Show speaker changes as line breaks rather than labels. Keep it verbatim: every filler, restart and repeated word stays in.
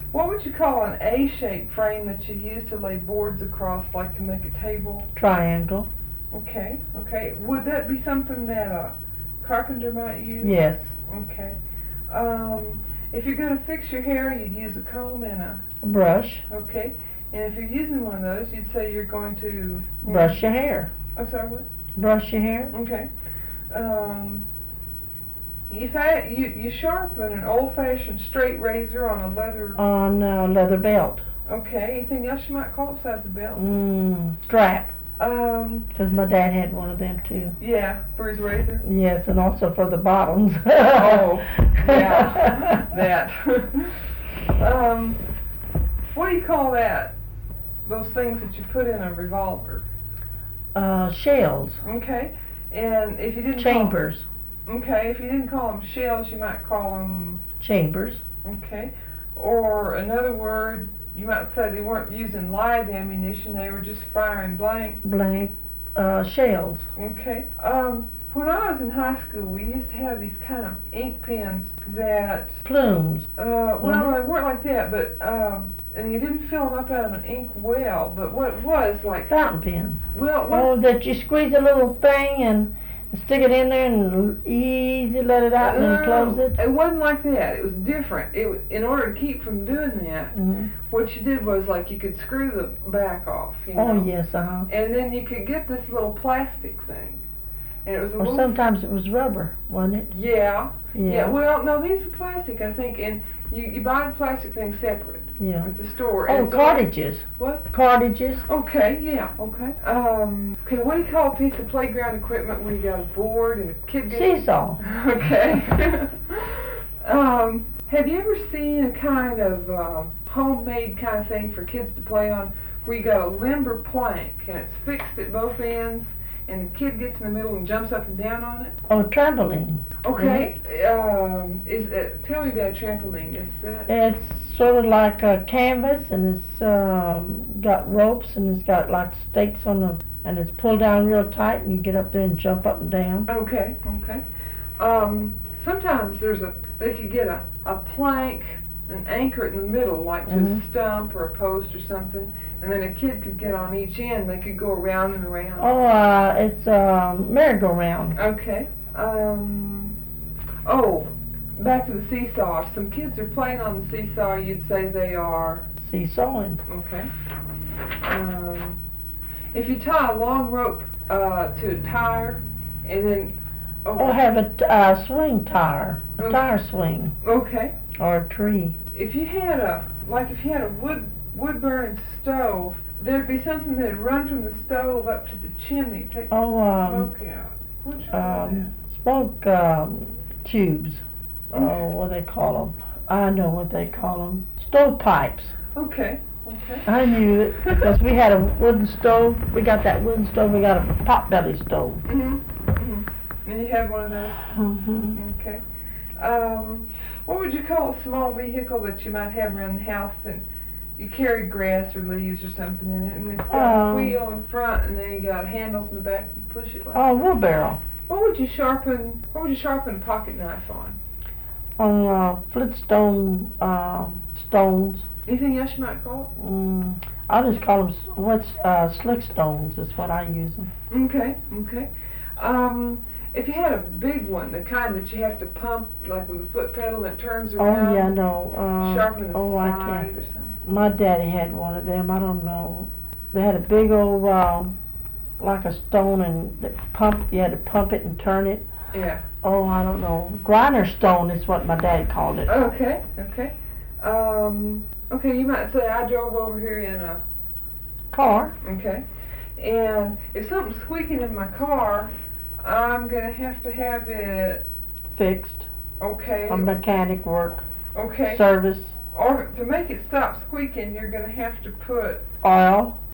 What would you call an A-shaped frame that you use to lay boards across, like to make a table?
Triangle.
Okay, okay. Would that be something that a carpenter might use?
Yes.
Okay. Um, if you're going to fix your hair, you'd use a comb and a...
A brush.
Okay. And if you're using one of those, you'd say you're going to...
Brush your hair.
I'm sorry, what?
Brush your hair.
Okay. Um, if I, you, you sharpen an old-fashioned straight razor on a leather...
On a leather belt.
Okay. Anything else you might call it besides the belt?
Mm, strap.
Um,
Because my dad had one of them too.
yeah, for his razor.
Yes, and also for the bottoms.
Oh, yeah, that. um, what do you call that? Those things that you put in a revolver.
Uh, shells.
Okay, and if you didn't
Chambers.
Call, okay, if you didn't call them shells, you might call them
Chambers.
Okay, or another word. You might say they weren't using live ammunition; they were just firing blank.
Blank. Uh, shells.
Okay. Um, when I was in high school, we used to have these kind of ink pens that...
Plumes.
Uh, well, they weren't like that, but, um, and you didn't fill them up out of an ink well, but what it was, like...
Fountain pen.
Well, what...
Oh, that you squeeze a little thing and stick it in there and easy let it out and then close it.
It wasn't like that. It was different. It was, in order to keep from doing that,
Mm-hmm.
what you did was, like, you could screw the back off, you know?
Oh, yes, uh-huh.
And then you could get this little plastic thing. And it was a
Or
little...
sometimes it was rubber, wasn't it?
Yeah.
Yeah.
Yeah, well, no, these were plastic, I think, and you, you buy the plastic thing separate
Yeah.
at the store.
Oh,
and so-
cartridges.
What?
Cartridges.
Okay, yeah, okay. Um, okay, what do you call a piece of playground equipment where you got a board and a kid gets...
Seesaw.
Okay. um, have you ever seen a kind of um, homemade kind of thing for kids to play on where you got a limber plank and it's fixed at both ends and the kid gets in the middle and jumps up and down on it?
Oh, trampoline.
Okay. Um, is uh, tell me about trampoline. Is that...
It's sort of like a canvas, and it's um, got ropes, and it's got like stakes on the, and it's pulled down real tight, and you get up there and jump up and down.
Okay, okay. Um, sometimes there's a, they could get a, a plank and anchor it in the middle, like to
Mhm.
a stump or a post or something, and then a kid could get on each end. They could go around and around.
Oh, uh, it's a um, merry-go-round.
Okay. Um, oh, back to the seesaw. If some kids are playing on the seesaw, you'd say they are...
Seesawing.
Okay. Um, if you tie a long rope uh, to a tire, and then...
Or have a t- uh, swing tire, a
Okay.
tire swing,
Okay.
or a tree.
If you had a, like if you had a wood, wood-burning stove, there'd be something that'd run from the stove up to the chimney, take the
Oh, um,
smoke out. What'd you call
um, smoke um, tubes. Oh, what they call them? I know what they call them. Stovepipes.
that? Okay. Okay.
I knew it because we had a wooden stove. We got that wooden stove. We got a potbelly stove.
Mhm. Mhm. And you had one of those.
Mm-hmm.
Okay. Um, what would you call a small vehicle that you might have around the house and you carry grass or leaves or something in it, and it's got
Um,
a wheel in front and then you got handles in the back. You push it like.
Oh, wheelbarrow.
What would you sharpen? What would you sharpen a pocket knife on?
On uh, Flintstone uh, stones.
Anything else you might call
Mm, I just call them what's uh, slick stones. Is what I use them.
it? Okay. Okay. Um, if you had a big one, the kind that you have to pump, like with a foot pedal that turns around.
Oh yeah, no. Uh,
Sharpen the
oh, I
side
can't.
or something.
My daddy had one of them. I don't know. They had a big old, uh, like a stone, and the pump. You had to pump it and turn it.
Yeah.
Oh, I don't know. Grinder stone is what my dad called it.
Okay. Okay. Um, okay. You might say I drove over here in a.
Car.
Okay. And if something's squeaking in my car, I'm gonna have to have it.
Fixed.
Okay.
A mechanic work.
Okay.
Service.
Or to make it stop squeaking, you're gonna have to put
Oil.